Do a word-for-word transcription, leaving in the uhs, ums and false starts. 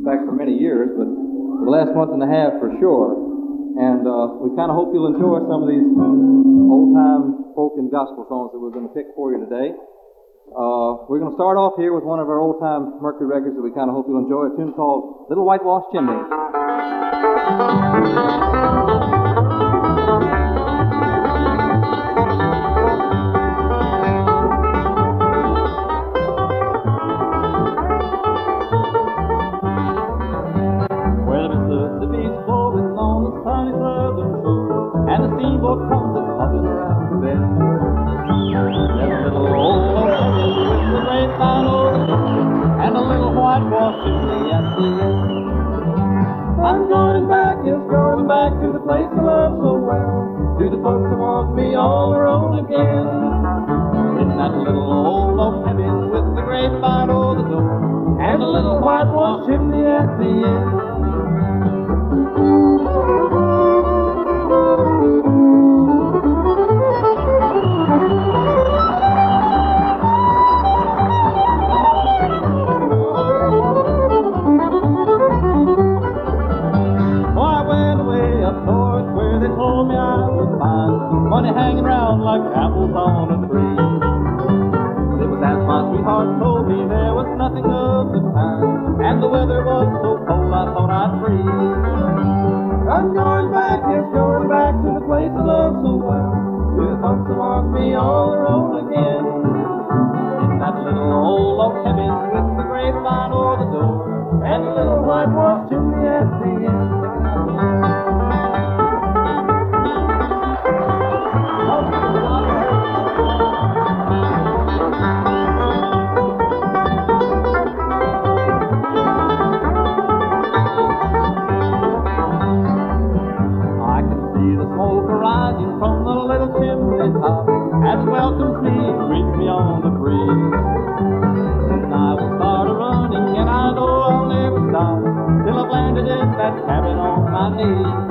fact, for many years, but for the last month and a half for sure. And uh, we kind of hope you'll enjoy some of these old-time folk and gospel songs that we're going to pick for you today. Uh, we're going to start off here with one of our old-time Mercury records that we kind of hope you'll enjoy, a tune called Little Whitewashed Chimney. Well, Mississippi's flowing on the sunny southern shore, and the steamboat comes a-puffing around the bend. There's a little old oak with the grapevine over the door, and a little whitewashed chimney at the end. I'm going back, yes, going back to the place I love so well, to the folks who want me all their own again. In that little old oak cabin with the grapevine over the door, and a little whitewashed chimney at the end. Told me I would find money hanging around like apples on a tree. It was as my sweetheart told me, there was nothing of the kind, and the weather was so cold I thought I'd freeze. I'm going back, yes, going back to the place I love so well, to the folks who want me all their own again. In that little old oak cabin with the grapevine over the door, and the little whitewashed chimney at the end. From the little chimney top, as it welcomes me and greets me on the breeze. And I will start a-running, and I know I'll never stop till I've landed in that cabin on my knees.